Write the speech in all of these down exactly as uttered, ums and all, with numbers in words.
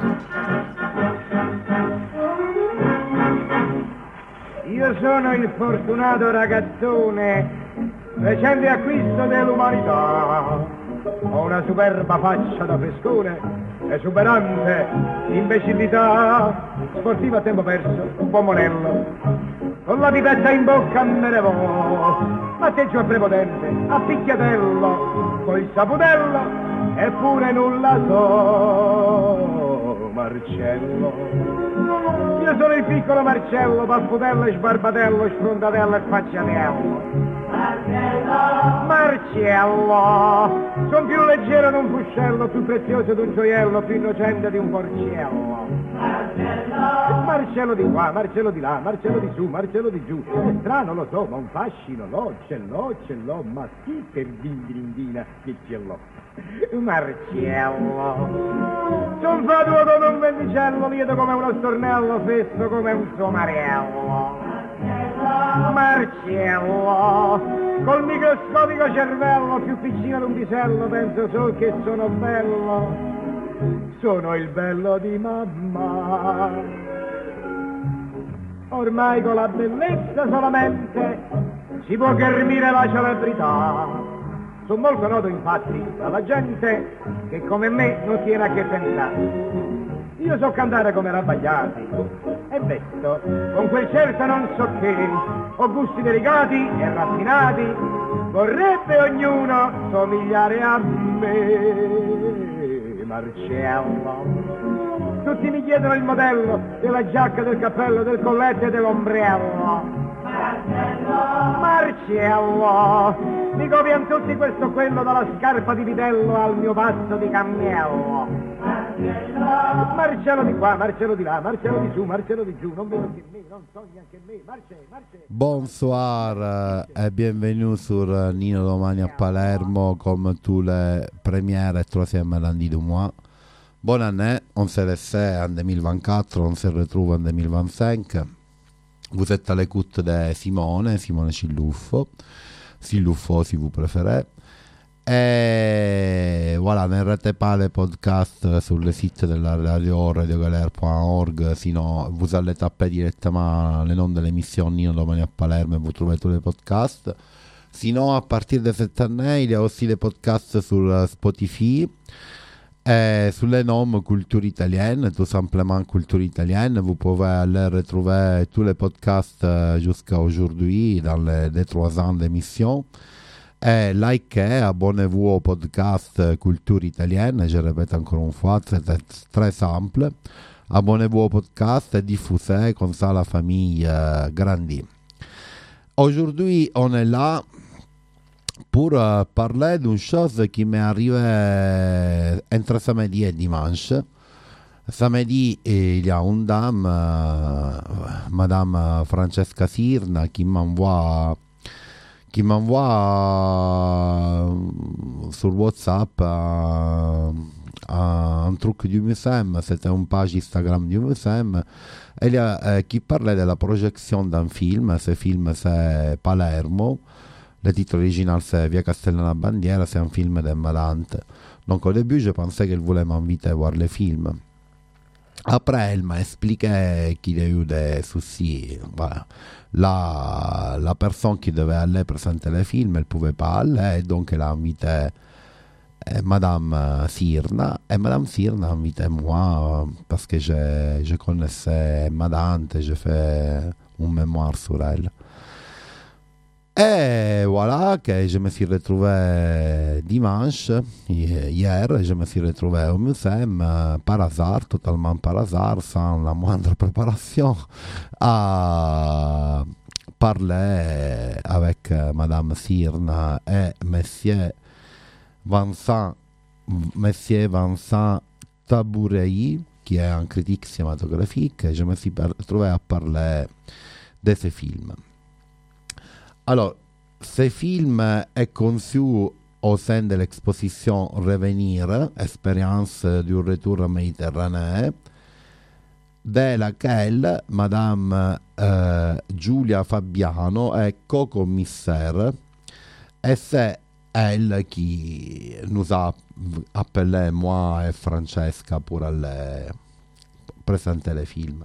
Io sono il fortunato ragazzone, recente acquisto dell'umanità. Ho una superba faccia da frescone, esuberante imbecillità. Sportivo a tempo perso, un po' monello, con la pipetta in bocca me ne vo. Matteggio a prepotente, a picchiatello, col saputello, eppure nulla so, Marcello. Io sono il piccolo Marcello, paffutello, sbarbatello, sfrontatello e facciatello. Marcello! Marcello! Sono più leggero di un fuscello, più prezioso di un gioiello, più innocente di un porcello. Marcello! Marcello di qua, Marcello di là, Marcello di su, Marcello di giù. È strano, lo so, ma un fascino l'ho, ce l'ho, ce l'ho, ma sì per dindindina che ce l'ho. Marcello, son fatuo come un vendicello, lieto come uno stornello, fesso come un somarello. Marcello, col microscopico cervello, più piccino di un pisello, penso solo che sono bello, sono il bello di mamma. Ormai con la bellezza solamente si può ghermire la celebrità. Sono molto noto infatti dalla gente che come me non tiene a che pensare. Io so cantare come Rabbagliati e vesto con quel certo non so che, ho gusti delicati e raffinati, vorrebbe ognuno somigliare a me. Marcello, tutti mi chiedono il modello della giacca, del cappello, del colletto e dell'ombrello. Marcello, Marcello, mi copiano tutti questo quello, dalla scarpa di vitello al mio passo di cammello. Marcello, Marcello di qua, Marcello di là, Marcello di su, Marcello di giù, non vedo che me, non so neanche me, Marcello, Marcello. Bonsoir et bienvenue sur Nino Domani à Palermo, comme tous les premières et troisième lundi du mois. Bonne année, on se laisse en deux mille vingt-quatre, on se retrouve en deux mille vingt-cinq. Vous êtes à l'écoute de Simone, Simone Cilluffo, Cilluffo si vous préférez. Et voilà, n'arrêtez pas les podcasts sur le site de la radio radiogalère point org, sinon vous allez taper directement le nom de l'émission Nino Domani à Palerme et vous trouvez tous les podcasts. Sinon, à partir de cette année, il y a aussi les podcasts sur Spotify. Et sous le nom Culture Italienne, tout simplement Culture Italienne, vous pouvez aller retrouver tous les podcasts jusqu'à aujourd'hui dans les deux trois ans d'émission. Et likez, abonnez-vous au podcast Culture Italienne, je répète encore une fois, c'est très simple. Abonnez-vous au podcast et diffusez, comme ça la famille euh, grandit. Aujourd'hui, on est là pour euh, parler d'une chose qui m'est arrivée entre samedi et dimanche. Samedi, il y a une dame, euh, Madame Francesca Sirna, qui m'envoie, qui m'envoie euh, sur WhatsApp euh, un truc du Muséum. C'était une page Instagram du Muséum. Elle a, euh, qui parlait de la projection d'un film. Ce film, c'est Palermo. Le titre original, c'est Via Castellana Bandiera, c'est un film d'Emma Dante. Donc au début, je pensais qu'elle voulait m'inviter à voir le film. Après, elle m'a expliqué qu'il y a eu des soucis. Voilà. La, la personne qui devait aller présenter le film, elle ne pouvait pas aller, et donc elle a invité eh, Madame Sirna. Et Madame Sirna a invité moi parce que je, je connaissais Emma Dante, j'ai fait un mémoire sur elle. Et voilà que je me suis retrouvé dimanche, hier, je me suis retrouvé au Muséum par hasard, totalement par hasard, sans la moindre préparation, à parler avec Madame Sirna et Monsieur Vincent, Monsieur Vincent Tabourei, qui est un critique cinématographique. Je me suis retrouvé à parler de ce film. Alors, ce film est conçu au sein de l'exposition Revenir, expérience du retour en Méditerranée, de laquelle Madame euh, Giulia Fabiano est co-commissaire, et c'est elle qui nous a appelé, moi et Francesca, pour aller présenter les films.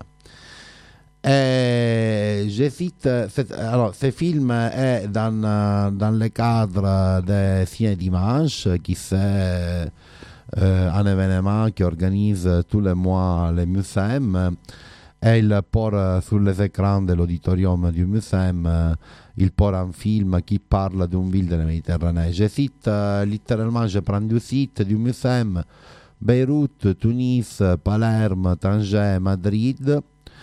Et je cite, alors, ce film est dans, dans le cadre des Ciné Dimanche, qui c'est euh, un événement qui organise tous les mois le Muséum. Et il porte sur les écrans de l'auditorium du Muséum, il porte un film qui parle d'une ville de la Méditerranée. Je cite euh, littéralement, je prends du site du Muséum: Beyrouth, Tunis, Palerme, Tanger, Madrid.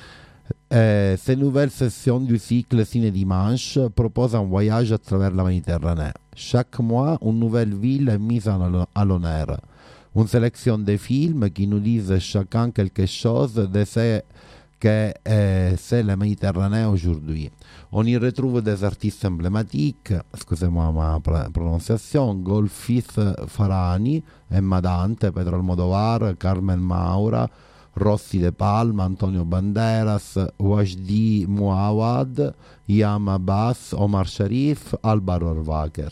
Et ces nouvelles sessions du cycle Ciné Dimanche proposent un voyage à travers la Méditerranée. Chaque mois, une nouvelle ville est mise à l'honneur. Une sélection de films qui nous disent chacun quelque chose de ce que euh, c'est la Méditerranée aujourd'hui. On y retrouve des artistes emblématiques, excusez-moi ma prononciation, Golfis Farani, Emma Dante, Pedro Almodovar, Carmen Maura, Rossi De Palma, Antonio Banderas, Wajdi Mouawad, Yam Abbas, Omar Sharif, Alvaro Orvacher.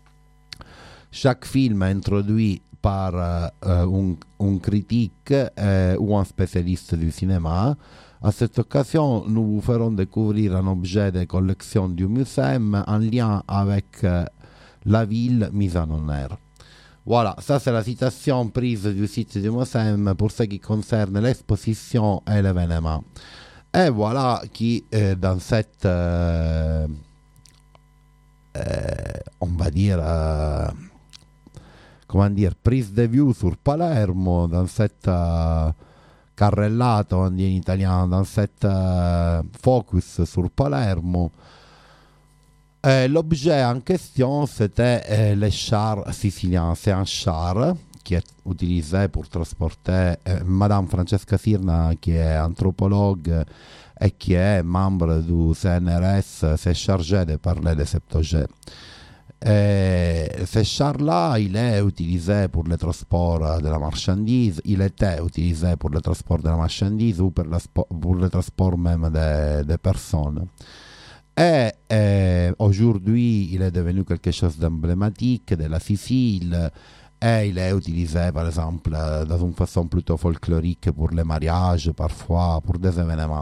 Chaque film est introduit par euh, un, un critique euh, ou un spécialiste du cinéma. À cette occasion, nous vous ferons découvrir un objet de collection du Muséum en lien avec euh, la ville mise en honneur. Voilà, ça c'est la citation prise du site du Muséum pour ce qui concerne l'exposition et l'événement. Et voilà qui, euh, dans cette, euh, euh, on va dire, euh, comment dire, prise de vue sur Palermo, dans cette euh, carrellata, on dit en italien, dans cette euh, focus sur Palermo. Euh, l'objet en question, c'était euh, le char sicilien. C'est un char qui est utilisé pour transporter euh, Madame Francesca Sirna, qui est anthropologue et qui est membre du C N R S, s'est chargée de parler de cet objet. Et ce char-là, il est utilisé pour le transport de la marchandise, il était utilisé pour le transport de la marchandise ou pour le, pour le transport même des de personnes. Et, et aujourd'hui, il est devenu quelque chose d'emblématique de la Sicile et il est utilisé, par exemple, dans une façon plutôt folklorique pour les mariages, parfois pour des événements.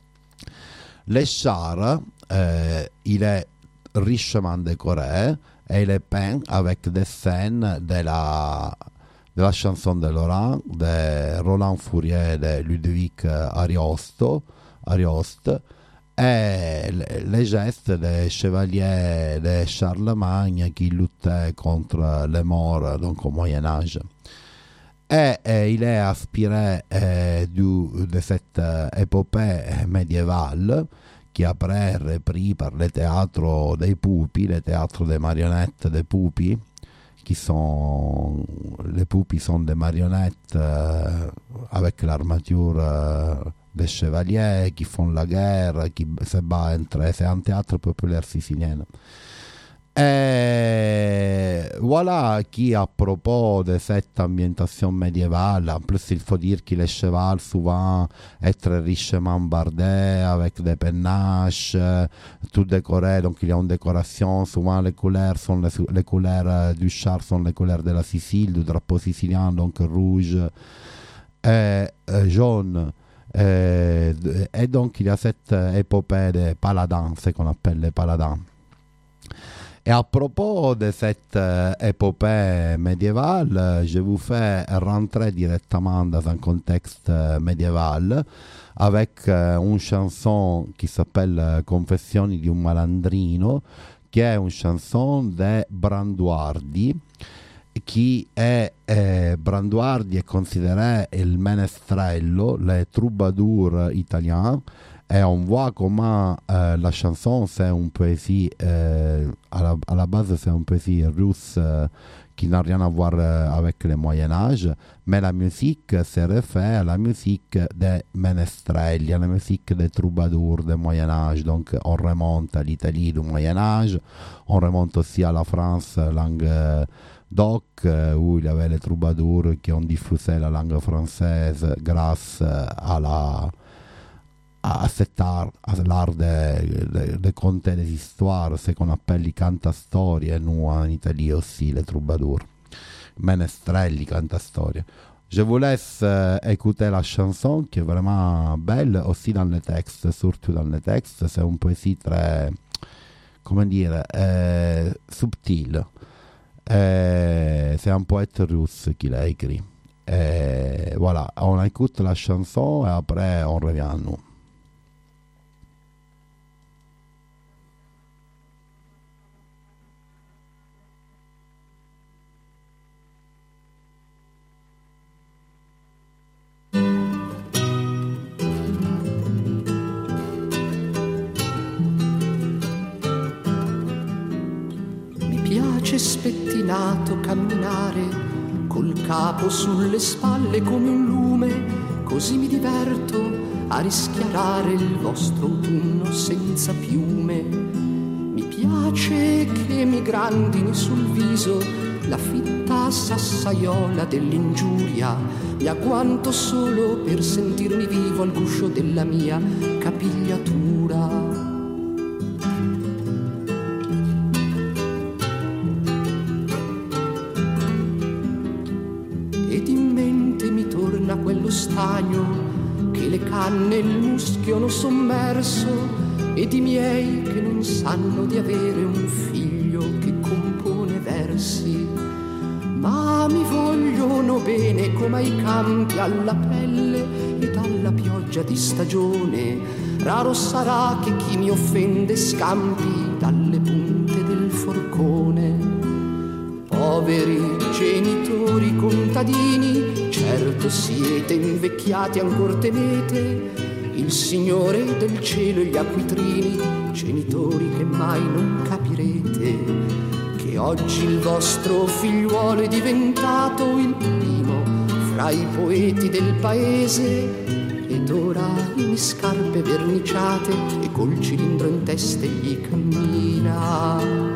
Le char, euh, il est richement décoré et il est peint avec des scènes de la, de la chanson de Laurent, de Roland Fourier, de Ludovic Ariosto, Arioste, et les gestes des chevaliers de Charlemagne qui luttaient contre les morts donc au Moyen-Âge. Et, et il est inspiré eh, du, de cette épopée médiévale qui après est repris par le théâtre des Pupi, le théâtre des marionnettes des Pupi, qui sont, les Pupi sont des marionnettes euh, avec l'armature euh, des chevaliers qui font la guerre, qui se battent entre eux. C'est un théâtre populaire sicilien. Et voilà qui, à propos de cette ambientation médiévale, en plus il faut dire que les chevaux souvent est très richement bardé avec des pennaches, tout décoré, donc il y a une décoration, souvent les couleurs sont les, les couleurs du char sont les couleurs de la Sicile, du drapeau sicilien, donc rouge et, et jaune. Et, et donc il y a cette épopée des paladins, ce qu'on appelle les paladins. Et à propos de cette euh, épopée médiévale, euh, je vous fais rentrer directement dans un contexte euh, médiéval avec euh, une chanson qui s'appelle euh, Confessioni di un malandrino, qui est une chanson de Branduardi, qui est eh, Branduardi est considéré il menestrello, le troubadour italien. Et on voit comment euh, la chanson, c'est une poésie, euh, à, la, à la base, c'est une poésie russe euh, qui n'a rien à voir euh, avec le Moyen-Âge, mais la musique se réfère à la musique des menestrelli, à la musique des troubadours du Moyen-Âge. Donc, on remonte à l'Italie du Moyen-Âge, on remonte aussi à la France, langue euh, d'oc, euh, où il y avait les troubadours qui ont diffusé la langue française grâce euh, à la à cet art, à l'art de, de, de conter des histoires, ce qu'on appelle les cantastorie, nous en Italie aussi, les troubadours, menestrelli, cantastorie. Je vous laisse euh, écouter la chanson qui est vraiment belle aussi dans le texte, surtout dans le texte. C'est une poésie très, comment dire, euh, subtile. Euh, c'est un poète russe qui l'a écrit. Et voilà, on écoute la chanson et après on revient à nous. Spettinato camminare col capo sulle spalle come un lume, così mi diverto a rischiarare il vostro autunno senza piume. Mi piace che mi grandini sul viso la fitta sassaiola dell'ingiuria, mi agguanto solo per sentirmi vivo al guscio della mia capigliatura. Quello stagno che le canne e il muschio sommerso ed i miei che non sanno di avere un figlio che compone versi, ma mi vogliono bene come ai campi alla pelle ed alla pioggia di stagione. Raro sarà che chi mi offende scampi dalle punte del forcone. Poveri genitori contadini, certo siete invecchiati ancor temete il Signore del cielo e gli acquitrini, genitori che mai non capirete che oggi il vostro figliuolo è diventato il primo fra i poeti del paese ed ora in scarpe verniciate e col cilindro in testa gli cammina.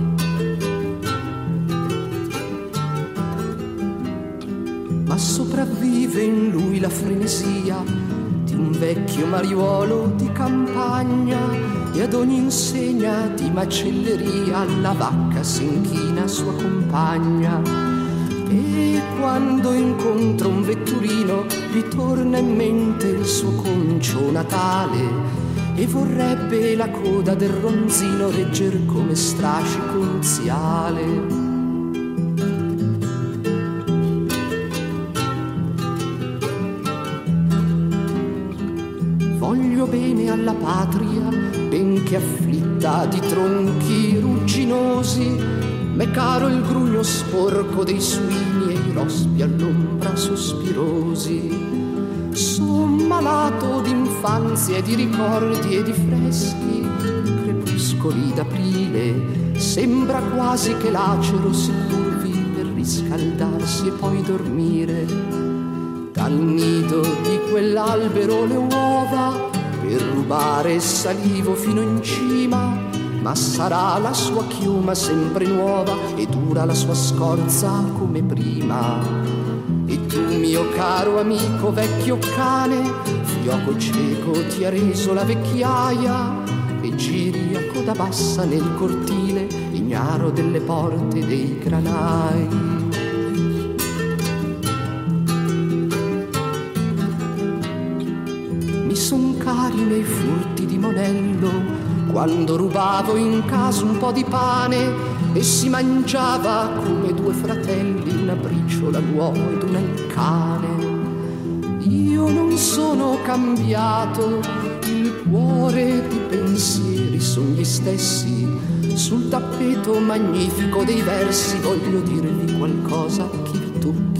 Ma sopravvive in lui la frenesia di un vecchio mariuolo di campagna e ad ogni insegna di macelleria la vacca s'inchina sua compagna. E quando incontra un vetturino gli torna in mente il suo concio natale e vorrebbe la coda del ronzino regger come strascico unziale. Bene alla patria, benché afflitta di tronchi rugginosi, m'è caro il grugno sporco dei suini e i rospi all'ombra sospirosi. Son malato d'infanzia e di ricordi e di freschi, crepuscoli d'aprile, sembra quasi che l'acero si curvi per riscaldarsi e poi dormire. Dal nido di quell'albero le uova per rubare salivo fino in cima, ma sarà la sua chioma sempre nuova e dura la sua scorza come prima. E tu mio caro amico vecchio cane, fioco cieco ti ha reso la vecchiaia e giri a coda bassa nel cortile, ignaro delle porte dei granai. Son cari nei furti di monello, quando rubavo in casa un po' di pane e si mangiava come due fratelli una briciola all'uomo ed una al cane. Io non sono cambiato, il cuore di pensieri son gli stessi, sul tappeto magnifico dei versi voglio dirvi qualcosa a chi vi tocchi.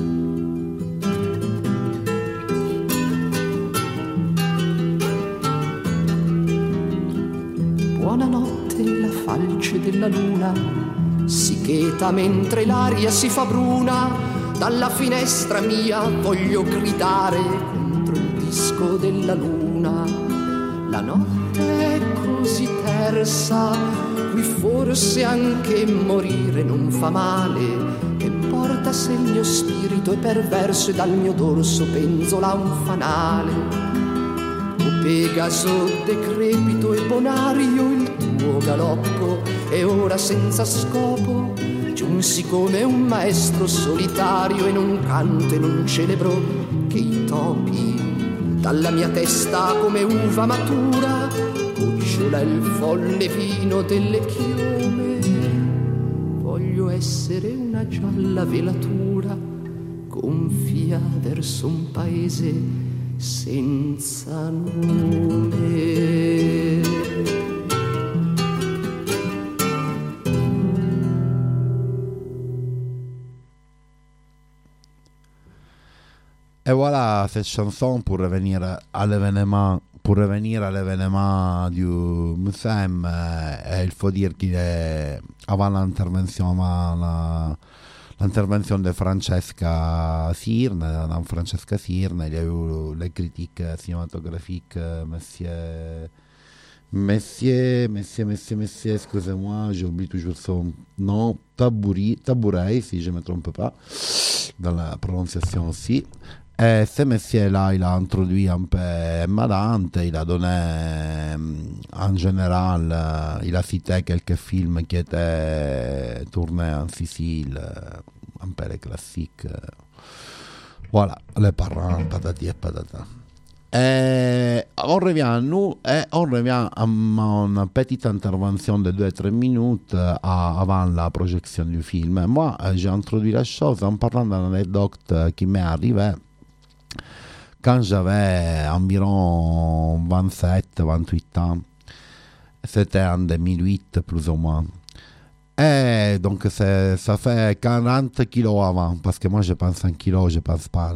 Buonanotte la falce della luna si cheta mentre l'aria si fa bruna, dalla finestra mia voglio gridare contro il disco della luna. La notte è così tersa, qui forse anche morire non fa male, che porta se il mio spirito è perverso e dal mio dorso penzola un fanale. O Pegaso decrepito e bonario, il tuo galoppo è ora senza scopo, giunsi come un maestro solitario e non canto e non celebro che i topi dalla mia testa come uva matura gocciola il folle vino delle chiome. Voglio essere una gialla velatura gonfia verso un paese senza nome. Et voilà, cette chanson pour revenir à l'événement, pour revenir à l'événement du Museum, euh, il faut dire qu'il est avant l'intervention, avant la, l'intervention de Francesca Sirne, dans Francesca Sirne, il y a eu les critiques cinématographiques, monsieur, monsieur, monsieur, monsieur, monsieur, excusez-moi, j'oublie toujours son nom, Tabouri, Tabouret, si je ne me trompe pas, dans la prononciation aussi. Et ce monsieur-là, il a introduit un peu Emma Dante, il a donné, en général, il a cité quelques films qui étaient tournés en Sicile, un peu les classiques. Voilà, les parents, patati et patata. Et on revient à nous et on revient à une petite intervention de deux à trois minutes à, avant la projection du film. Moi, j'ai introduit la chose en parlant d'une anecdote qui m'est arrivée quand j'avais environ vingt-sept vingt-huit ans. C'était en deux mille huit plus ou moins. Et donc c'est, ça fait quarante kilos avant, parce que moi je pense en kilos, je pense pas.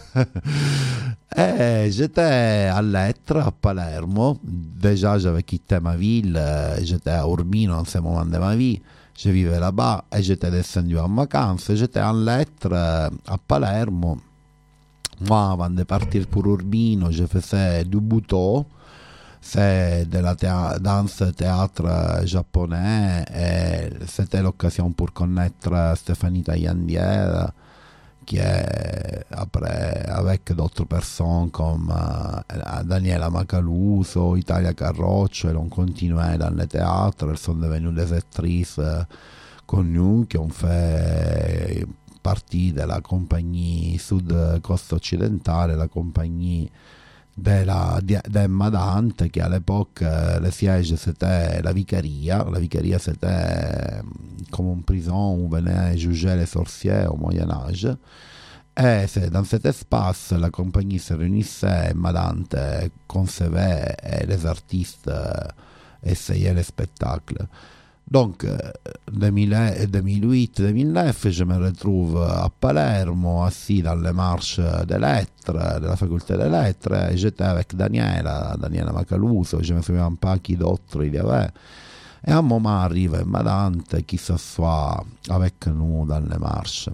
Et j'étais à Lettres, à Palermo. Déjà j'avais quitté ma ville, j'étais à Urbino en ce moment de ma vie. Je vivais là-bas et j'étais descendu en vacances. J'étais en Lettres, à Palermo. Moi, avant de partir pour Urbino, je faisais du buto. C'est de la théâ- danse théâtre japonais et c'était l'occasion pour connaître Stéphanie Taillandière qui est après avec d'autres personnes comme euh, Daniela Macaluso, Italia Carroccio, et l'on continuait dans le théâtre. Elles sont devenues des actrices euh, connues qui ont fait partie de la compagnie Sud Costa Occidentale, la compagnie della, di, d'Emma Dante, che all'epoque le siège c'était la vicaria. La vicaria c'était comme une prison où venaient juger les sorciers au Moyen-Âge. Et c'est dans cet espace la compagnie se réunissait, Emma Dante concevait et les artistes essayaient les spectacles. Donc, deux mille huit deux mille neuf, je me retrouve à Palermo, assis dans les marches des lettres, de la faculté des lettres. Et j'étais avec Daniela, Daniela Macaluso, je ne me souviens pas qui d'autre il y avait. Et à un moment arrive Emma Dante qui s'assoit avec nous dans les marches.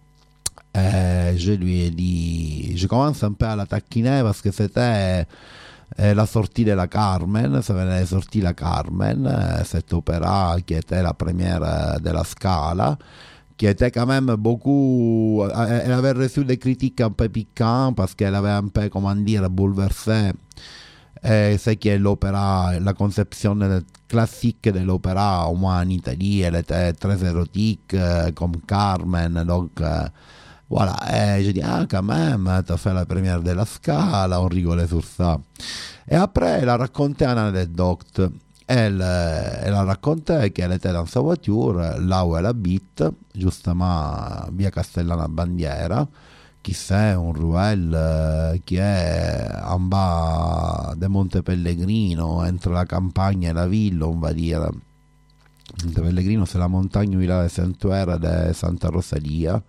Et je lui ai dit, je commence un peu à la taquiner parce que c'était eh, la sortie de la Carmen, ça venait de sortir la Carmen, eh, cet opéra qui était la première de la Scala, qui était quand même beaucoup, elle avait reçu des critiques un peu piquantes parce qu'elle avait un peu, comment dire, bouleversé eh, ce qui est l'opéra, la conception classique de l'opéra, au moins en Italie, elle était très érotique eh, comme Carmen, donc eh, voilà, et je dis, ah quand même, tu as fait la première de la Scala, on rigolait sur ça. Et après, elle a raconté une anecdote. Elle, elle a raconté qu'elle était dans sa voiture, là où elle habite, justement, via Castellana Bandiera, qui c'est une ruelle qui est en bas de Monte Pellegrino, entre la campagne et la ville, on va dire. Monte Pellegrino, c'est la montagne où il y a le sanctuaire de Santa Rosalia.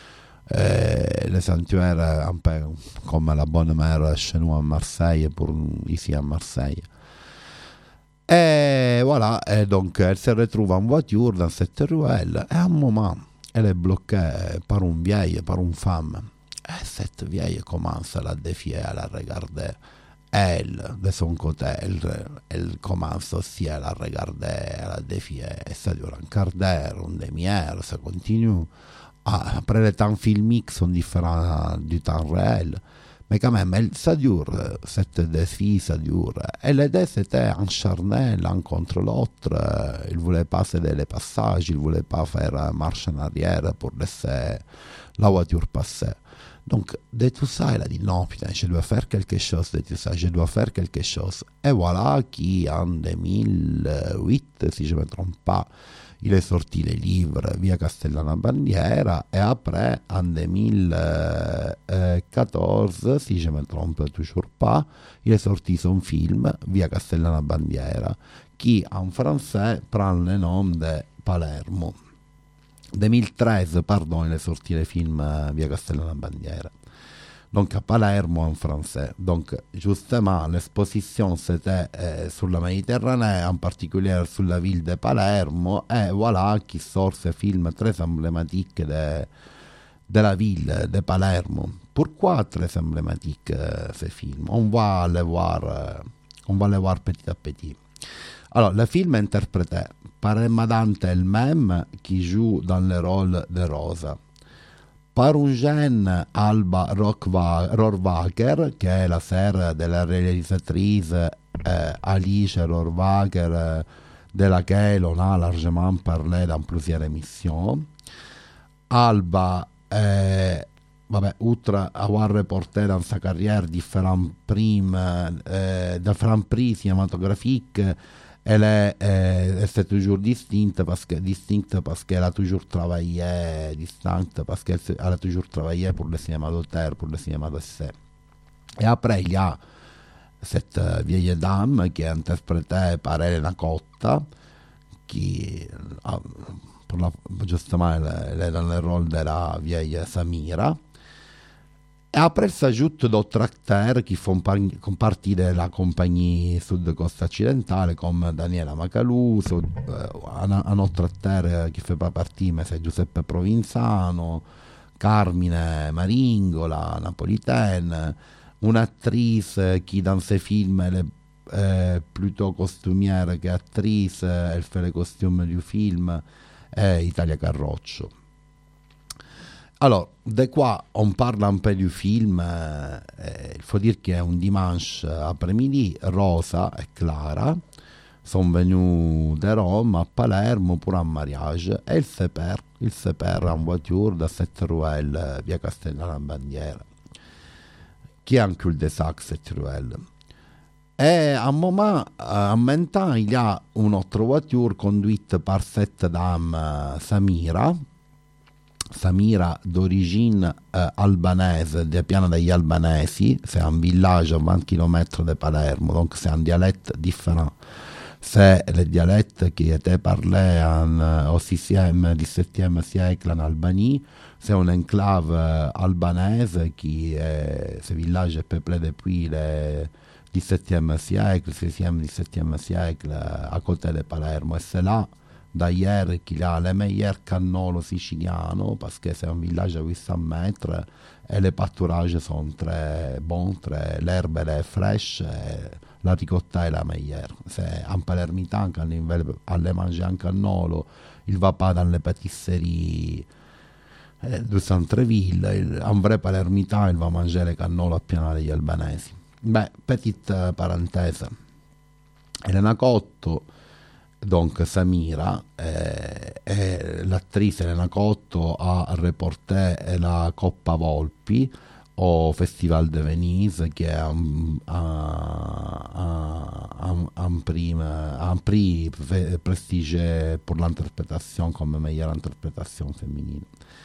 Euh, le sanctuaire un peu comme la bonne mère chez nous à Marseille, pour ici à Marseille. Et voilà, et donc elle se retrouve en voiture dans cette ruelle et à un moment elle est bloquée par une vieille, par une femme, et cette vieille commence à la défier, à la regarder. Elle, de son côté, elle, elle commence aussi à la regarder, à la défier, et ça dure un quart d'heure, une demi-heure, ça continue. Ah, après les temps filmiques sont différents du temps réel, mais quand même, ça dure, cette défi, ça dure. Et les deux, c'était un charnel l'un contre l'autre. Ils ne voulaient pas céder les passages, ils ne voulaient pas faire marche en arrière pour laisser la voiture passer. Donc, de tout ça, il a dit non, putain, je dois faire quelque chose de tout ça, je dois faire quelque chose. Et voilà qu'en deux mille huit, si je ne me trompe pas, il est sorti les livres Via Castellana Bandiera, et après, en deux mille quatorze, si je ne me trompe toujours pas, il est sorti son film Via Castellana Bandiera, qui en français prend le nom de Palermo. deux mille treize, pardon, il est sorti le film Via Castellana Bandiera. Donc à Palermo en français. Donc justement, l'exposition c'était euh, sur la Méditerranée, en particulier sur la ville de Palermo, et voilà qui sort ce film très emblématique de, de la ville de Palermo. Pourquoi très emblématique euh, ce film? On va le voir, euh, on va le voir petit à petit. Alors, le film est interprété par Emma Dante elle-même, qui joue dans le rôle de Rosa, par une jeune Alba Rohrwacher, qui est la sœur de la réalisatrice euh, Alice Rohrwacher, euh, de laquelle on a largement parlé dans plusieurs émissions. Alba, euh, vabbè, outre avoir remporté dans sa carrière différents prix, euh, différents prix cinématographiques, elle est, euh, elle s'est toujours distincte parce que distincte parce qu'elle a toujours travaillé distincte parce qu'elle a toujours travaillé pour le cinéma d'auteur, pour le cinéma d'essai. Et après il y a cette euh, vieille dame qui est interprétée par Elena Cotta, qui euh, pour la, justement elle, elle est dans le rôle de la vieille Samira. Et après s'ajoutent d'autres acteurs qui font partie de la compagnie Sud Costa Occidentale, comme Daniela Macaluso, un, un autre acteur qui ne fait pas partie, mais c'est Giuseppe Provenzano, Carmine Maringola, napolitaine, un'attrice qui dans ses films elle est euh, plutôt costumière qu'attrice, elle fait les costumes du film, è Italia Carroccio. Alors, de quoi on parle un peu du film? euh, Il faut dire qu'un dimanche après-midi, Rosa et Clara sont venus de Rome à Palermo pour un mariage et ils se perdent, ils se perdent en voiture dans cette ruelle via Castellana Bandiera, qui est un cul-de-sac cette ruelle. Et à un moment, en même temps, il y a une autre voiture conduite par cette dame Samira, Samira d'origine euh, albanese, de Piana degli Albanesi, c'est un village à vingt kilomètres de Palermo, donc c'est un dialecte différent. C'est le dialecte qui était parlé en, euh, au sixième, dix-septième siècle en Albanie. C'est une enclave euh, albanaise qui est, ce village est peuplé depuis le dix-septième siècle, seizième, dix-septième siècle, euh, à côté de Palermo. Et c'est là d'ailleurs qu'il y a le meilleur cannolo siciliano, parce que c'est un village à huit cents mètres et les pâturages sont très bons, très, l'herbe est fraîche, la ricotta est la meilleure. C'est un palermitain, quand il veut aller manger un cannolo, il ne va pas dans les pâtisseries du centre-ville, un vrai palermitain, il va manger le cannolo a Piana degli Albanesi. Beh, petite parenthèse, Elena Cotto, donc Samira, eh, eh, l'attrice Elena Cotto a remporté la Coppa Volpi au Festival de Venise, qui est un, un, un, un prix, un prix prestigieux pour l'interprétation comme meilleure interprétation féminine.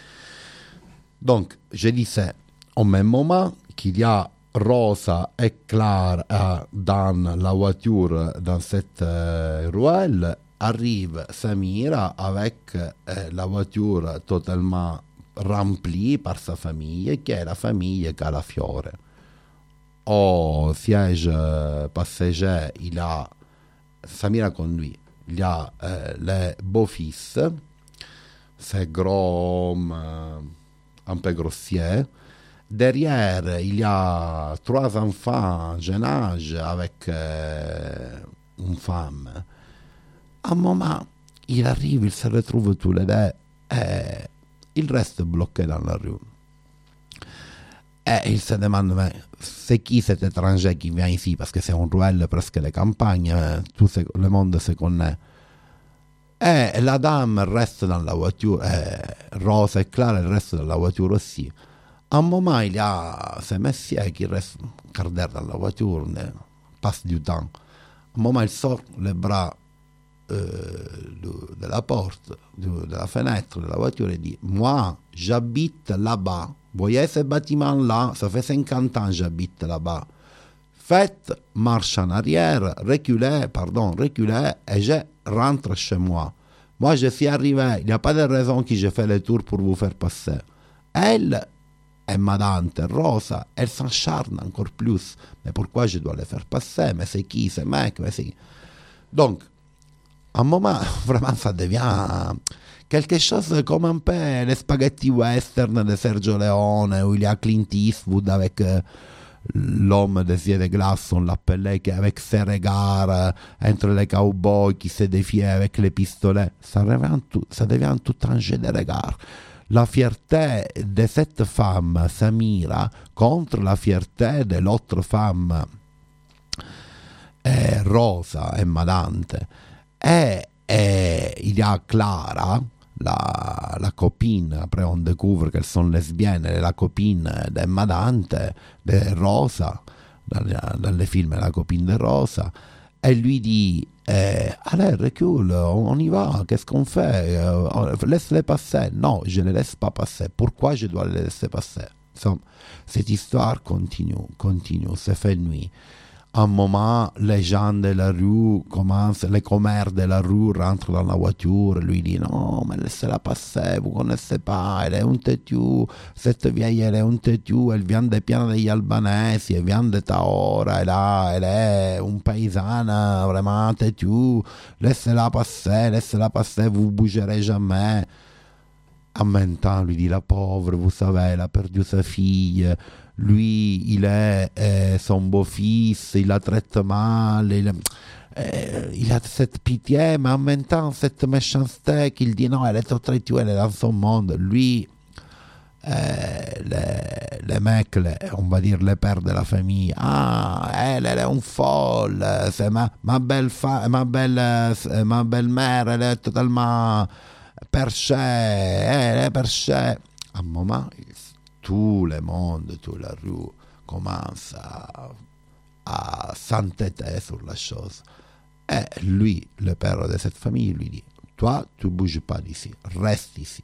Donc, je disais, au même moment qu'il y a Rosa et Clara dans la voiture dans cette euh, ruelle, arrive Samira avec euh, la voiture totalement remplie par sa famille, qui est la famille Calafiore. Au siège passager, il y a Samira conduit, il y a euh, le beau-fils, c'est gros, euh, un peu grossier. Derrière, il y a trois enfants jeune âge avec euh, une femme. À un moment, il arrive, il se retrouve tous les deux et il reste bloqué dans la rue. Et il se demande, mais c'est qui cet étranger qui vient ici? Parce que c'est un ruelle presque les campagnes, tout se, le monde se connaît. Et la dame reste dans la voiture, et Rosa et Clara restent dans la voiture aussi. À un moment, il y a ce messieurs qui reste un quart d'heure dans la voiture, passe du temps. À un moment, il sort les bras euh, de, de la porte, de, de la fenêtre de la voiture et dit, moi, j'habite là-bas. Vous voyez ce bâtiment-là, ça fait cinquante ans que j'habite là-bas. Faites marche en arrière, reculez, pardon, reculez, et je rentre chez moi. Moi, je suis arrivé, il n'y a pas de raison que je fais le tour pour vous faire passer. Elle est madante, Rosa, elle s'encharne encore plus. Mais pourquoi je dois le faire passer? Mais c'est qui, ce mec? Mais c'est... Donc, à un moment, vraiment, ça devient... quelque chose comme un peu les spaghetti western de Sergio Leone, où il y a Clint Eastwood avec euh, l'homme des yeux de glace, on l'appelait, avec ses regards euh, entre les cowboys qui se défiaient avec les pistolets. Ça devient tout, ça devient tout un jeu de regards. La fierté de cette femme, Samira, contre la fierté de l'autre femme, eh, Rosa et Madante. Et, et il y a Clara, La, la copine, après on découvre qu'elles sont lesbiennes, la copine de Madante, de Rosa, dans, dans le film la copine de Rosa, elle lui dit eh, allez recule, on, on y va, qu'est-ce qu'on fait, euh, laisse-les passer. Non, je ne les laisse pas passer. Pourquoi je dois les laisser passer? Donc, cette histoire continue, continue, se fait nuit. À un moment, les gens de la rue commencent, les commères de la rue rentrent dans la voiture, lui dit non, mais laissez-la passer, vous ne connaissez pas, elle est un têtu, cette vieille elle est un têtu, elle vient de Piana degli Albanesi, elle vient de Taora, elle, a, elle est une paysanne vraiment têtu, laissez-la passer, laissez-la passer, vous ne bougerez jamais. En même temps, lui dit la pauvre, vous savez, elle a perdu sa fille. Lui, il est euh, son beau-fils, il la traite mal, il, euh, il a cette pitié, mais en même temps, cette méchanceté qu'il dit non, elle est trop têtue, elle est dans son monde. Lui, euh, les, les mecs, les, on va dire les pères de la famille, ah, elle, elle est une folle, c'est ma, ma belle fa- ma belle, ma belle-mère, elle est totalement perchée, elle est perchée. À un moment, tout le monde, toute la rue commence à, à s'entêter sur la chose. Et lui, le père de cette famille, lui dit, toi, tu ne bouges pas d'ici, reste ici.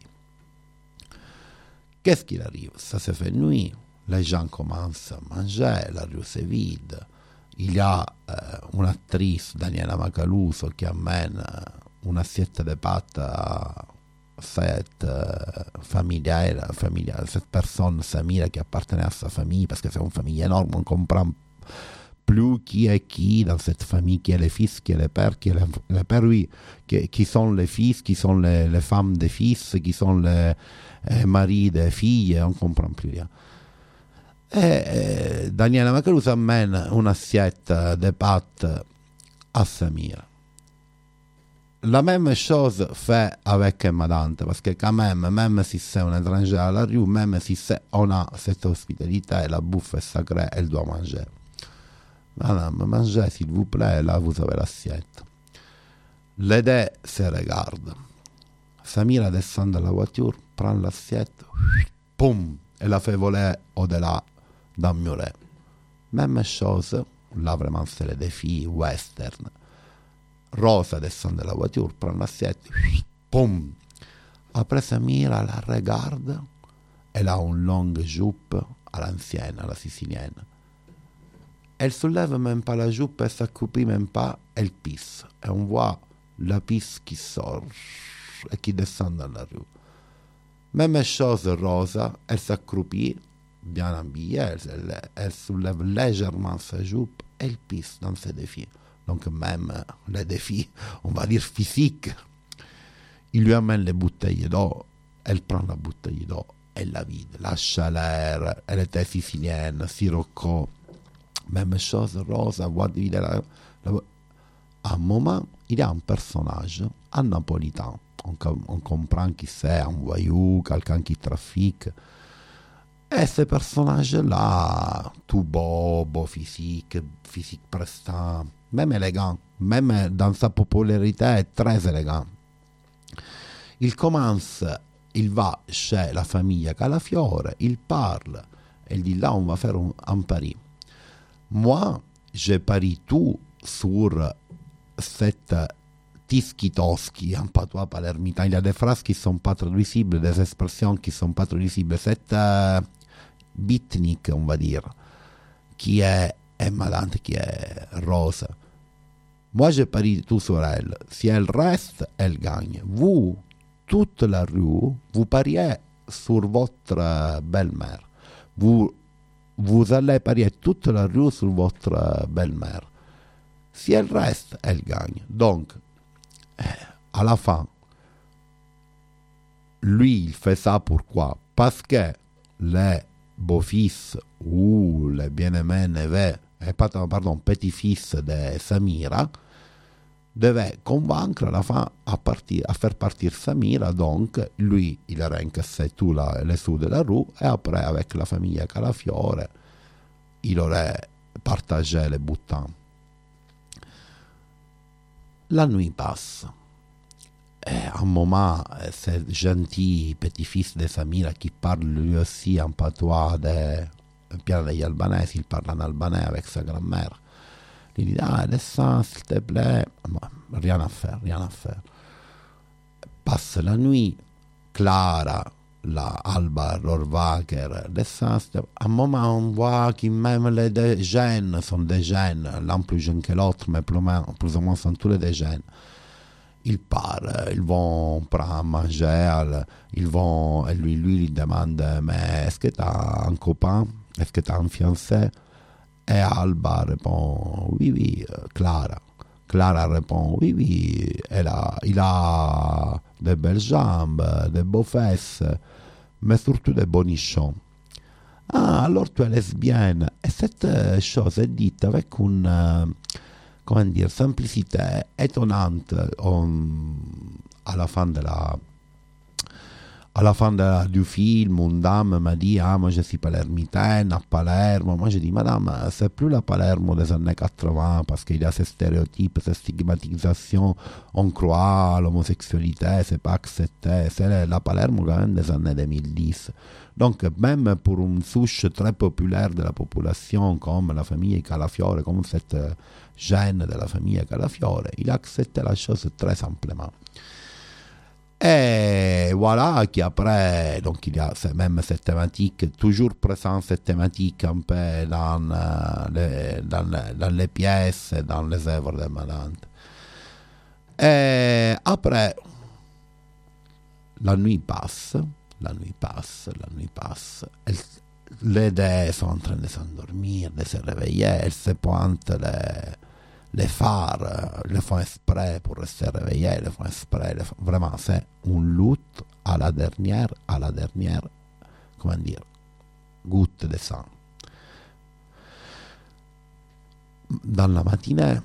Qu'est-ce qu'il arrive? Ça se fait nuit, les gens commencent à manger, la rue se vide. Il y a euh, une actrice, Daniela Macaluso, qui amène une assiette de pâtes à cette euh, familière, familière, cette personne, Samira, qui appartenait à sa famille, parce que c'est une famille énorme, on comprend plus qui est qui dans cette famille, qui est le fils, qui est le père, qui est le, le père, oui, qui, qui sont les fils, qui sont les, les femmes des fils, qui sont les euh, maris des filles, on ne comprend plus rien. Et euh, Daniela Macaluso amène une assiette de pâtes à Samira. La même chose fait avec Madante, parce que quand même, même si c'est un étranger à la rue, même si on a cette hospitalité, la bouffe est sacrée, elle doit manger. Madame, mangez s'il vous plaît, là vous avez l'assiette. Les deux se regardent. Samira descend de la voiture, prend l'assiette, poum, et la fait voler au-delà d'un muret. Même chose, là vraiment c'est le défi western. Rosa descend de la voiture, prend l'assiette, poum. Après Samira la regarde, elle a une longue jupe à l'ancienne, à la sicilienne. Elle soulève même pas la jupe, elle s'accroupit même pas, elle pisse. Et on voit la pisse qui sort et qui descend dans la rue. Même chose Rosa, elle s'accroupit, bien habillée, elle, elle, elle soulève légèrement sa jupe, elle pisse dans ses défis. Donc même les défis, on va dire physiques. Il lui amène les bouteilles d'eau, elle prend la bouteille d'eau, elle la vide. La chaleur, elle était sicilienne, sirocco. Même chose, Rosa, voit vider la, la... À un moment, il y a un personnage, un napolitain. On, on comprend qui c'est, un voyou, quelqu'un qui trafique. Et ce personnage-là, tout beau, beau physique, physique prestant, même élégant, même dans sa popularité, très élégant. Il commence, il va chez la famille Calafiore, il parle, il dit là on va faire un, un pari. Moi, je parie tout sur cette Tiski-Toski en patois palermitain. Il y a des phrases qui ne sont pas traduisibles, des expressions qui ne sont pas traduisibles. Cette uh, bitnik, on va dire, qui est, est malade, qui est rose. Moi, je parie tout sur elle. Si elle reste, elle gagne. Vous, toute la rue, vous pariez sur votre belle-mère. Vous, vous allez parier toute la rue sur votre belle-mère. Si elle reste, elle gagne. Donc, à la fin, lui, il fait ça pourquoi? Parce que les beaux-fils ou les bien-aimés neveux, pardon, petits-fils de Samira, devaient convaincre à la fin à, partir, à faire partir Samira. Donc, lui, il aurait encaissé tous les sous de la rue et après, avec la famille Calafiore, il aurait partagé les boutons. La nuit passe. Et à un moment, ce gentil petit-fils de Samira qui parle lui aussi en patois de Piana degli Albanesi, il parle en albanais avec sa grand-mère. Il dit, ah, descends, s'il te plaît. Rien à faire, rien à faire. Passe la nuit, Clara, la Alba Rohrwacher, descend. À un moment, on voit que même les deux jeunes sont des jeunes, l'un plus jeune que l'autre, mais plus ou moins, plus ou moins sont tous les deux jeunes. Ils partent, ils vont prendre à manger, ils vont, et lui, lui, lui demande, mais est-ce que tu as un copain? Est-ce que tu as un fiancé? Et Alba répond, oui, oui, Clara. Clara répond, oui, oui, elle a, il a de belles jambes, de beaux fesses, mais surtout des bonichons. Ah, alors tu es lesbienne. Et cette chose est dite avec une, euh, comment dire, simplicité étonnante on, à la fin de la... À la fin de, du film, une dame m'a dit, ah, moi je suis palermitaine à Palermo. Moi j'ai dit, madame, c'est plus la Palermo des années quatre-vingts parce qu'il y a ces stéréotypes, ces stigmatisations. On croit à l'homosexualité, c'est pas accepté. C'est la Palermo quand même des années deux mille dix. Donc même pour une souche très populaire de la population comme la famille Calafiore, comme cette gêne de la famille Calafiore, il a accepté la chose très simplement. Et voilà qu'après, donc il y a même cette thématique, toujours présente cette thématique un peu dans, euh, les, dans, les, dans les pièces, dans les œuvres de Madame. Et après, la nuit passe, la nuit passe, la nuit passe, elle, les deux sont en train de s'endormir, de se réveiller, elles se pointent les... Les phares le font exprès pour rester réveillés, le font exprès. Le font... Vraiment, c'est une lutte à la dernière, à la dernière, comment dire, goutte de sang. Dans la matinée,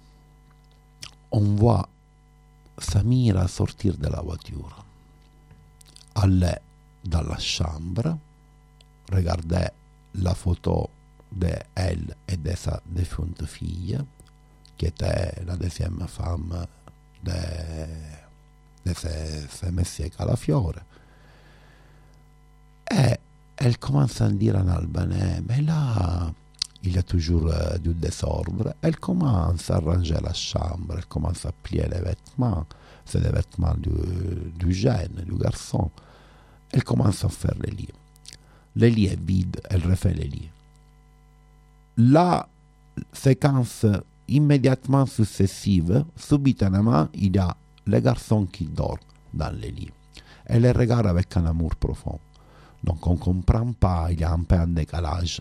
on voit Samira sortir de la voiture, aller dans la chambre, regarder la photo d'elle et de sa défunte fille, qui était la deuxième femme de, de ce, ce monsieur Calafiore. Et elle commence à dire en albanais, mais là, il y a toujours euh, du désordre. Elle commence à ranger la chambre, elle commence à plier les vêtements, c'est les vêtements du, du jeune, du garçon. Elle commence à faire les lits. Le lit est vide, elle refait les lits. La séquence immédiatement successive, subitement, il y a le garçon qui dort dans le lit. Elle les regarde avec un amour profond. Donc on ne comprend pas, il y a un peu un décalage.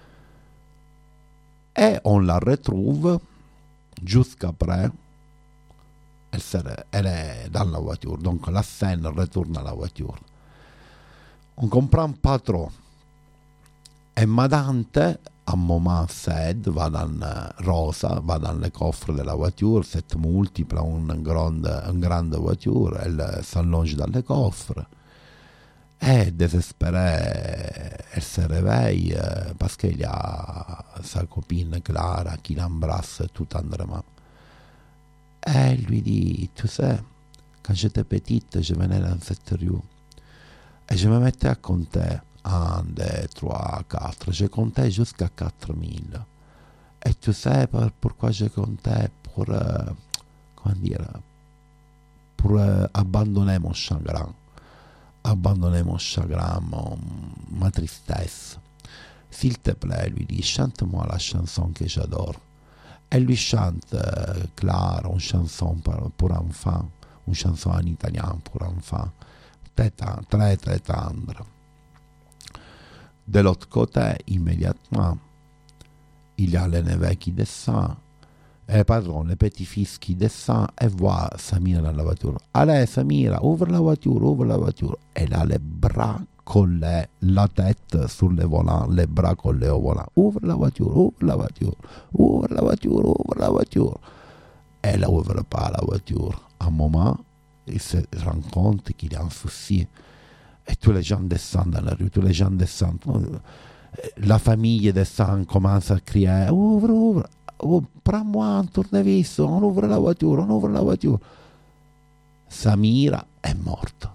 Et on la retrouve jusqu'après, elle, elle est dans la voiture. Donc la scène retourne à la voiture. On ne comprend pas trop. Et Madante, à un moment, cède, va dans Rosa, va dans le coffre de la voiture, cette multiple, une grande, une grande voiture, elle s'allonge dans le coffre. Et désespéré, elle se réveille parce qu'il y a sa copine Clara qui l'embrasse tout tendrement. Et elle lui dit, tu sais, quand j'étais petite, je venais dans cette rue et je me mettais à compter. Un, deux, trois, quatre. Je comptais jusqu'à quatre mille. Et tu sais pourquoi je comptais? Pour, euh, comment dire, pour euh, abandonner mon chagrin. Abandonner mon chagrin, mon, ma tristesse. S'il te plaît, lui dit, chante-moi la chanson que j'adore. Elle lui chante, euh, Clara, une chanson pour, pour enfants, une chanson en italien pour enfants, très, très, très tendre. De l'autre côté, immédiatement, il y a le neveu qui descend, et pardon, le petit-fils qui descend et voit Samira dans la voiture. Allez, Samira, ouvre la voiture, ouvre la voiture. Elle a les bras collés, la tête sur le volant, les bras collés au volant. Ouvre la voiture, ouvre la voiture, ouvre la voiture, ouvre la voiture. Elle n'ouvre pas la voiture. À un moment, il se rend compte qu'il y a un souci. Et tous les gens descendent dans la rue, tous les gens descendent. La famille descend, commence à crier, ouvre, ouvre, ouvre prends-moi un tournevis, on ouvre la voiture, on ouvre la voiture. Samira est morte.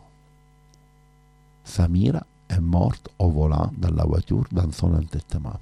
Samira est morte au volant dans la voiture, dans son entêtement.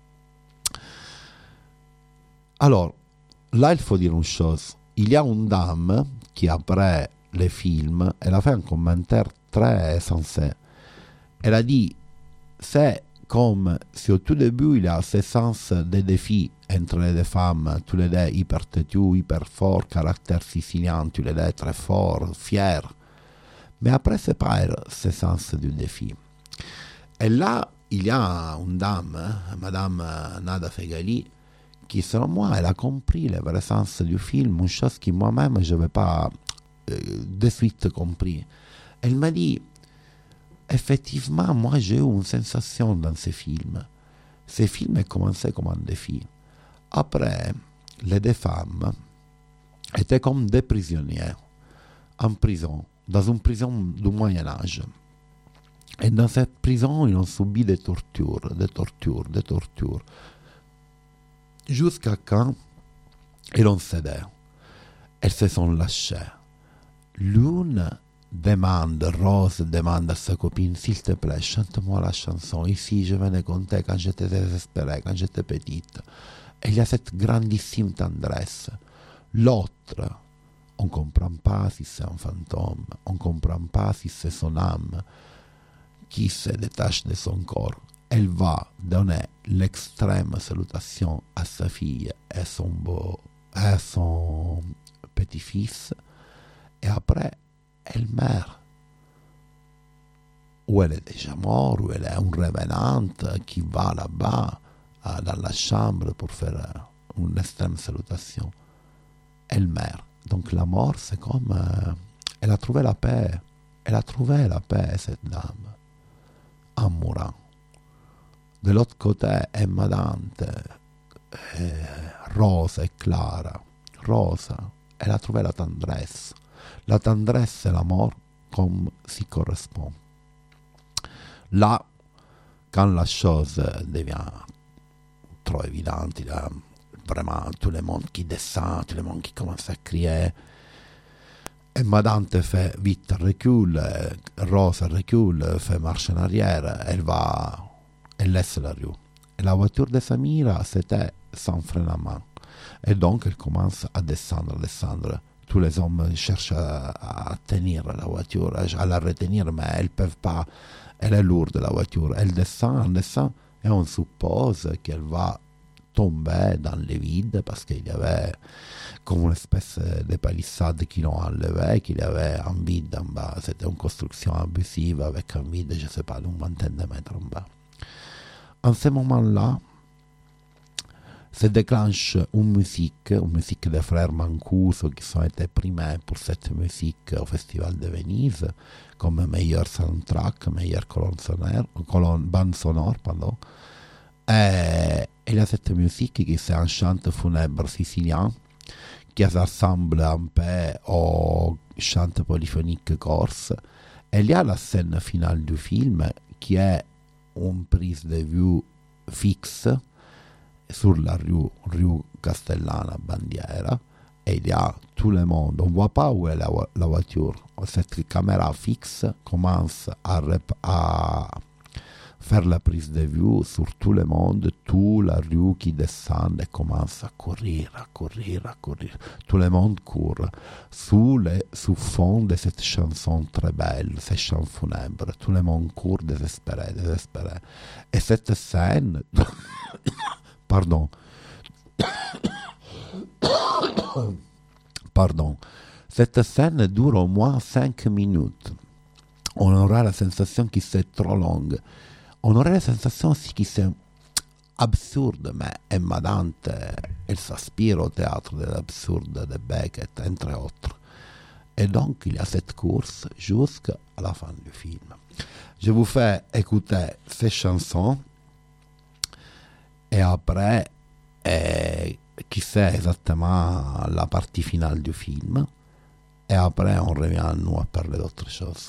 Alors, là, il faut dire une chose. Il y a une dame qui, après le film, elle a fait un commentaire très sensé. Elle a dit, c'est comme si au tout début il y a ce sens de défi entre les deux femmes, tous les deux hyper têtus, hyper forts, caractère sicilien, tous les deux très forts, fiers. Mais après c'est pas ce sens du défi. Et là, il y a une dame, Madame Nada Fegali, qui selon moi, elle a compris le vrai sens du film, une chose que moi-même je n'avais pas euh, de suite compris. Elle m'a dit, effectivement, moi j'ai eu une sensation dans ces films. Ces films ont commencé comme un défi. Après, les deux femmes étaient comme des prisonniers en prison, dans une prison du Moyen-Âge. Et dans cette prison, ils ont subi des tortures, des tortures, des tortures. Jusqu'à quand ils ont cédé. Elles se sont lâchées. L'une demande, Rose demande à sa copine, s'il te plaît, chante-moi la chanson. Ici, je venais compter quand j'étais désespérée, quand j'étais petite. Et il y a cette grandissime tendresse. L'autre, on ne comprend pas si c'est un fantôme, on ne comprend pas si c'est son âme qui se détache de son corps. Elle va donner l'extrême salutation à sa fille et son beau, à son petit-fils, et après, elle meurt. Ou elle est déjà morte, ou elle est une revenante qui va là-bas, euh, dans la chambre, pour faire euh, une extrême salutation. Elle meurt. Donc la mort, c'est comme... Euh, elle a trouvé la paix. Elle a trouvé la paix, cette dame, en mourant. De l'autre côté, Emma Dante, euh, Rosa et Clara. Rosa, elle a trouvé la tendresse. La tendresse et la mort comme s'y correspond. Là, quand la chose devient trop évidente, il y a vraiment tout le monde qui descend, tout le monde qui commence à crier. Et Madame fait vite recul, Rosa recule, fait marche en arrière, elle va, elle laisse la rue. Et la voiture de Samira, c'était sans frein à main. Et donc, elle commence à descendre, descendre. Tous les hommes cherchent à, à tenir la voiture, à la retenir, mais elles ne peuvent pas. Elle est lourde, la voiture. Elle descend, elle descend, et on suppose qu'elle va tomber dans le vide parce qu'il y avait comme une espèce de palissade qui l'ont enlevé, qu'il y avait un vide en bas. C'était une construction abusive avec un vide, je ne sais pas, d'une vingtaine de mètres en bas. En ce moment-là, se déclenche une musique, une musique des frères Mancuso qui ont été primés pour cette musique au Festival de Venise comme meilleur soundtrack, meilleure colonne sonore, colonne, bande sonore, pardon. Et il y a cette musique qui c'est un chant funèbre sicilien qui ressemble un peu au chant polyphonique corse. Et il y a la scène finale du film qui est une prise de vue fixe sur la rue, rue Castellana Bandiera, et il y a tout le monde. On ne voit pas où est la, la voiture. Cette caméra fixe commence à, rep- à faire la prise de vue sur tout le monde, toute la rue qui descend et commence à courir, à courir, à courir. Tout le monde court sous le sous fond de cette chanson très belle, ces chants funèbres. Tout le monde court désespéré, désespéré. Et cette scène, pardon, pardon, cette scène dure au moins cinq minutes. On aura la sensation que c'est trop longue. On aurait la sensation aussi que c'est absurde, mais émadante. Elle s'aspire au théâtre de l'absurde de Beckett, entre autres. Et donc, il y a cette course jusqu'à la fin du film. Je vous fais écouter ces chansons et après, et, qui c'est exactement la partie finale du film. Et après, on revient à nous à parler d'autres choses.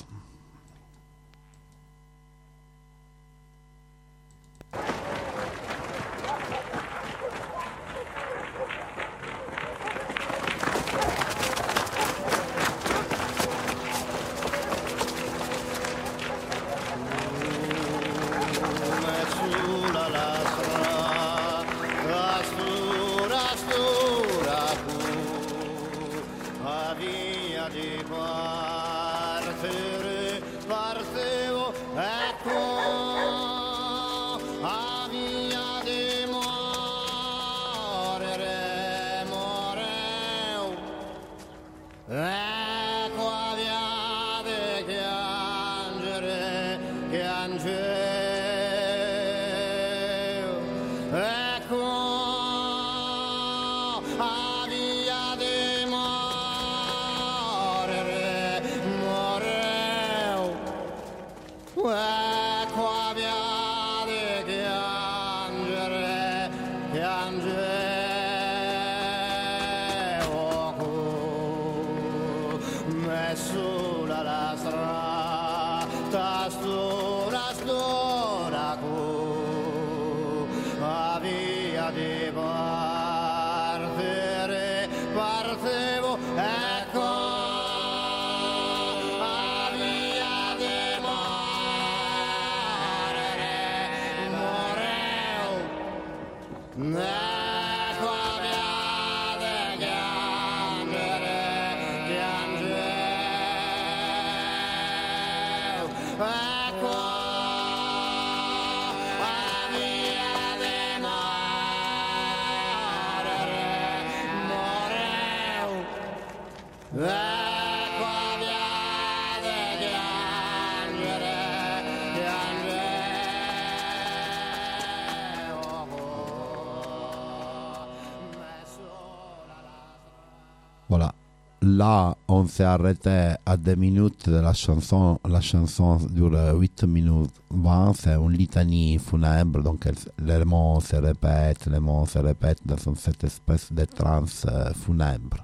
Voilà. Là, on s'est arrêté à deux minutes de la chanson. La chanson dure huit minutes vingt. C'est une litanie funèbre. Donc, elle, les mots se répètent, les mots se répètent dans cette espèce de transe euh, funèbre.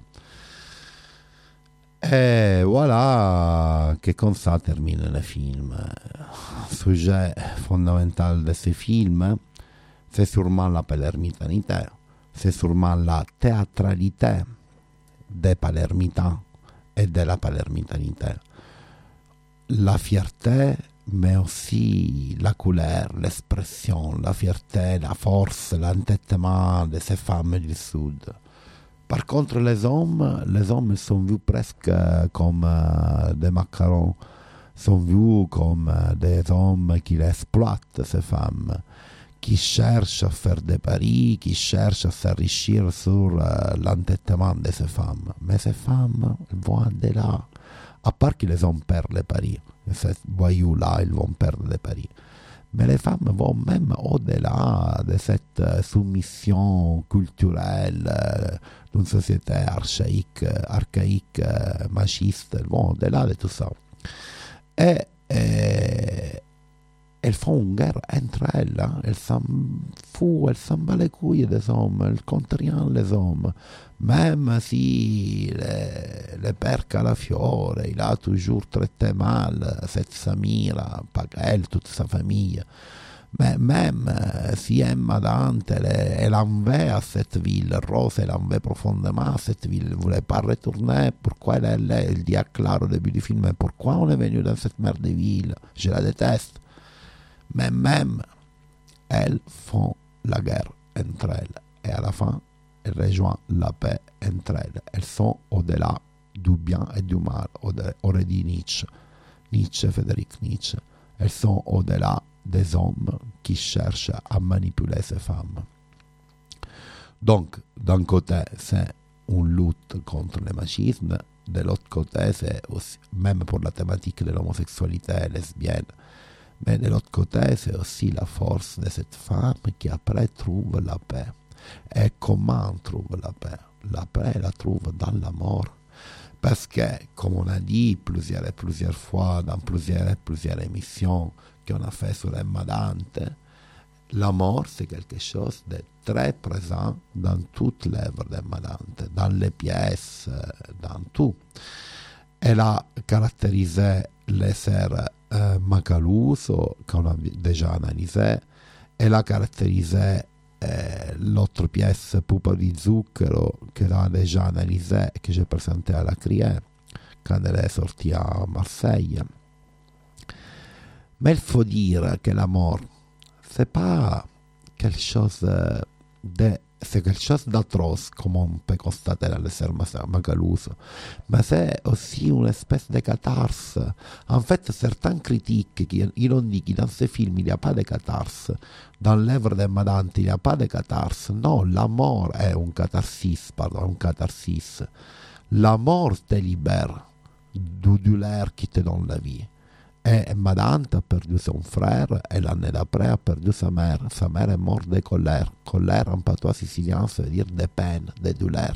Et voilà que comme ça termine le film. Le sujet fondamental de ce film, c'est sûrement la palermitanité. C'est sûrement la théâtralité des palermitans et de la palermitanité. La fierté, mais aussi la couleur, l'expression, la fierté, la force, l'entêtement de ces femmes du Sud. Par contre, les hommes, les hommes sont vus presque comme euh, des macarons, sont vus comme euh, des hommes qui exploitent ces femmes, qui cherchent à faire des paris, qui cherchent à s'enrichir sur euh, l'entêtement de ces femmes. Mais ces femmes vont au-delà. À part que les hommes perdent les paris. Ces voyous-là, ils vont perdre les paris. Mais les femmes vont même au-delà de cette euh, soumission culturelle euh, d'une société archaïque, archaïque, euh, machiste. Elles vont au-delà de tout ça. Et, et elles font une guerre entre elles, hein. Elles s'en foutent, elles s'en battent les couilles des hommes, elles comptent rien les hommes. Même si le, le père Calafiore, il a toujours traité mal cette Samira, pas elle, toute sa famille. Mais même si Emma Dante, elle, elle en veut à cette ville, Rose, elle en veut profondément à cette ville, elle ne voulait pas retourner. Pourquoi elle est là? Elle dit à Claire au début du film, mais pourquoi on est venu dans cette merde de ville? Je la déteste. Mais même elles font la guerre entre elles. Et à la fin, elles rejoignent la paix entre elles. Elles sont au-delà du bien et du mal, aurait dit Nietzsche. Nietzsche, Frédéric Nietzsche. Elles sont au-delà des hommes qui cherchent à manipuler ces femmes. Donc, d'un côté, c'est une lutte contre le machisme, de l'autre côté, c'est aussi, même pour la thématique de l'homosexualité lesbienne, mais de l'autre côté, c'est aussi la force de cette femme qui après trouve la paix. Et comment on trouve la paix? La paix, la trouve dans la mort. Parce que, comme on a dit plusieurs et plusieurs fois dans plusieurs et plusieurs émissions qu'on a fait sur Emma Dante, la mort, c'est quelque chose de très présent dans toute l'œuvre d'Emma Dante, dans les pièces, dans tout. Elle a caractérisé les sœurs euh, Macaluso, qu'on a déjà analysé. Elle a caractérisé euh, l'autre pièce Pupa di Zucchero, que l'on a déjà analysé et que j'ai présenté à la Criée, quand elle est sortie à Marseille. Mais il faut dire que la mort, c'est pas quelque chose de, c'est quelque chose d'atroce, comme on peut constater dans les sœurs Macaluso, mais c'est aussi une espèce de catharse. En fait, certains critiques, ils ont dit que dans ce film, il n'y a pas de catharse. Dans l'œuvre d'Emma Dante, il n'y a pas de catharse. Non, la mort est un catharsis, pardon, un catharsis. La mort te libère du douleur qui te donne la vie. Et Emma Dante a perdu son frère et l'année d'après a perdu sa mère. Sa mère est morte de colère. Colère en patois sicilien, ça veut dire de peine, de douleur.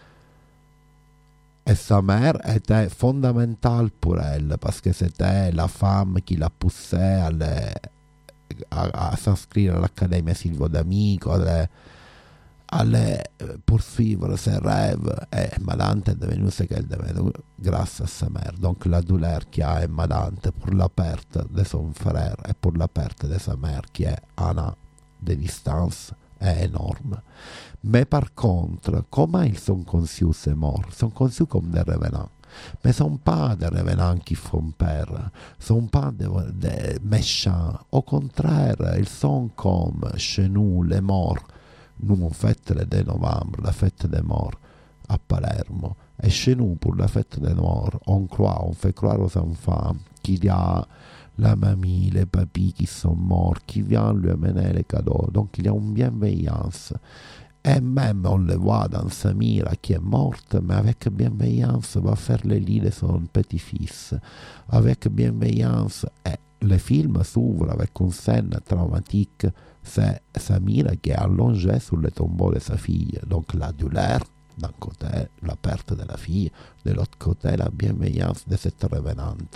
Et sa mère était fondamentale pour elle parce que c'était la femme qui l'a poussée à, le, à, à s'inscrire à l'Accademia Silvio D'Amico, à, à le, poursuivre ses rêves. Et Emma Dante est devenue ce qu'elle est devenue grâce à sa mère. Donc la douleur qu'il y a Emma Dante pour la perte de son frère et pour la perte de sa mère, qui est un an de distance, est énorme. Mais par contre, comment ils sont conçus ces morts? Ils sont conçus comme des revenants. Mais ce ne sont pas des revenants qui font peur, ce ne sont pas des, des méchants. Au contraire, ils sont comme chez nous, les morts. Nous, on fête le deux novembre, la fête des morts, à Palermo. Et chez nous, pour la fête des morts, on croit, on fait croire aux enfants qu'il y a la mamie, les papis qui sont morts, qui viennent lui amener les cadeaux. Donc, il y a une bienveillance. Et même, on le voit dans Samira, qui est morte, mais avec bienveillance, va faire le lit de son petit-fils. Avec bienveillance, et le film s'ouvre avec une scène traumatique. C'est Samira qui est allongée sur le tombeau de sa fille. Donc la douleur, d'un côté, la perte de la fille, de l'autre côté, la bienveillance de cette revenante.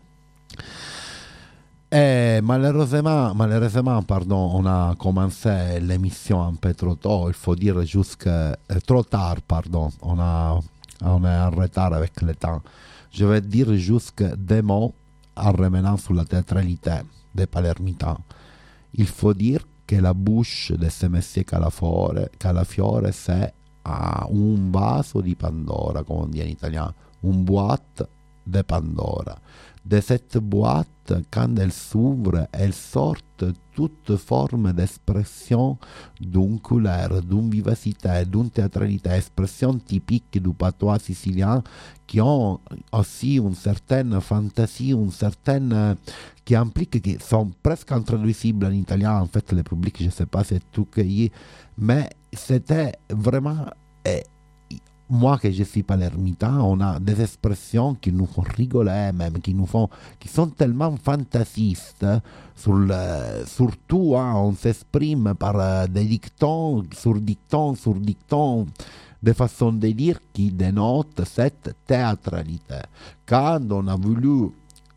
Et malheureusement, malheureusement pardon, on a commencé l'émission un peu trop tôt, il faut dire jusqu'à euh, trop tard, pardon, on, a, on est en retard avec le temps. Je vais dire juste des mots en revenant sur la théâtralité des Palermitans. Il faut dire que la bouche de ce monsieur Calafiore, Calafiore c'est un vaso di Pandora, come on dit in italien, une boîte de Pandora. De cette boîte, quand elle s'ouvre, elle sort toute forme d'expression d'une couleur, d'une vivacité, d'une théâtralité, expression typique du patois sicilien qui ont aussi une certaine fantaisie, une certaine qui implique, qui sont presque intraduisibles en italien, en fait, le public, je ne sais pas si c'est tout cueilli, mais c'était vraiment... Eh, moi que je suis palermitain, on a des expressions qui nous font rigoler même, qui nous font, qui sont tellement fantasistes, sur le, surtout hein, on s'exprime par euh, des dictons, sur dictons, sur dictons, de façon de dire qui dénote cette théâtralité. Quand on a voulu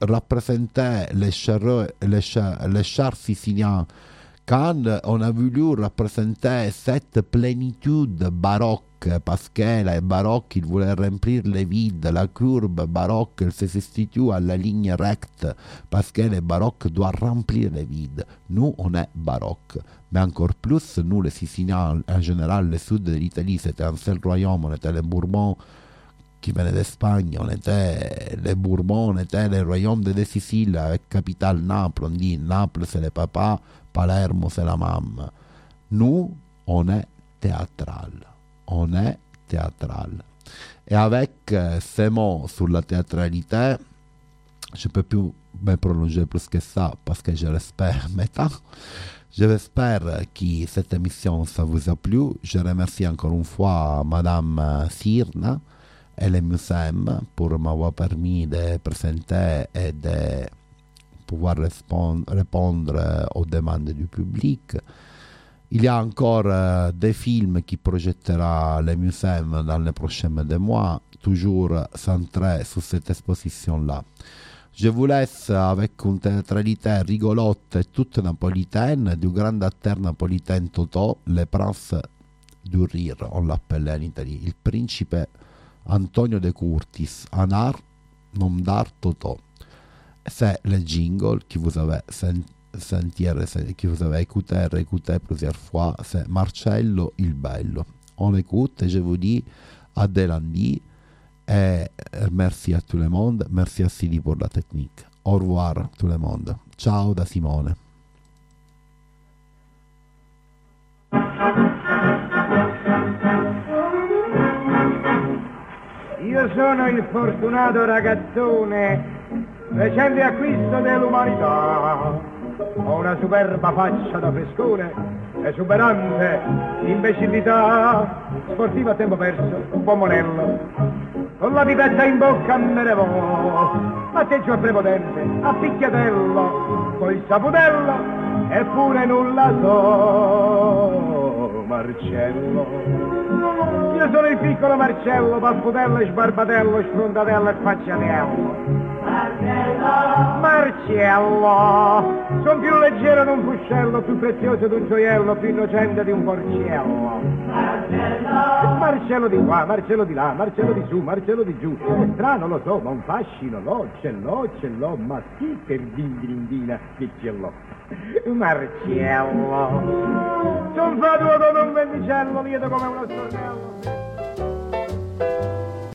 représenter les chars, les chars, les chars siciliens, quand on a voulu représenter cette plénitude baroque, parce que le baroque, il voulait remplir les vides, la courbe baroque, elle se substitue à la ligne recte, parce que le baroque doit remplir les vides. Nous, on est baroque. Mais encore plus, nous, les Siciliens, en général, le sud de l'Italie, c'était un seul royaume, on était les Bourbons, qui venaient d'Espagne, on était les Bourbons, on était les royaumes de Sicile, avec capitale Naples, on dit Naples c'est le papa, Palermo c'est la maman. Nous, on est théâtral, on est théâtral. Et avec euh, ces mots sur la théâtralité, je ne peux plus me prolonger plus que ça, parce que je l'espère maintenant. J'espère que cette émission, ça vous a plu. Je remercie encore une fois Madame Sirna et le Museum pour m'avoir permis de présenter et de pouvoir répondre, répondre aux demandes du public. Il y a encore euh, des films qui projettera le Museum dans les prochains deux mois, toujours centrés sur cette exposition-là. Je vous laisse avec une théâtralité rigolote et toute napolitaine du grand acteur napolitain Totò, le prince du rire, on l'appelait en Italie, il principe Antonio De Curtis, un art, nom d'art Totò. C'est le jingle que vous avez senti, que vous avez écouté et réécouté plusieurs fois, c'est Marcello il Bello. On l'écoute et je vous dis à dès lundi et merci à tout le monde, merci à Sidi pour la technique. Au revoir tout le monde. Ciao da Simone. Io sono il fortunato ragazzone, recente acquisto dell'umanità. Ho una superba faccia da frescone, esuberante imbecillità. Sportivo a tempo perso, un po' monello, con la pipetta in bocca me ne vo. Atteggio a prepotente, a picchiatello, col saputello, eppure nulla so, Marcello. Io sono il piccolo Marcello, pasputello, sbarbatello, sfrontatello e facciatello. Marcello! Marcello! Son più leggero di un fuscello, più prezioso di un gioiello, più innocente di un porciello. Marcello! Marcello di qua, Marcello di là, Marcello di su, Marcello di giù. È strano, lo so, ma un fascino l'ho, ce l'ho, ce l'ho, ma sì per dindindina che ce l'ho. Marcello! Son fatuo come un vendicello, lieto come uno stornello.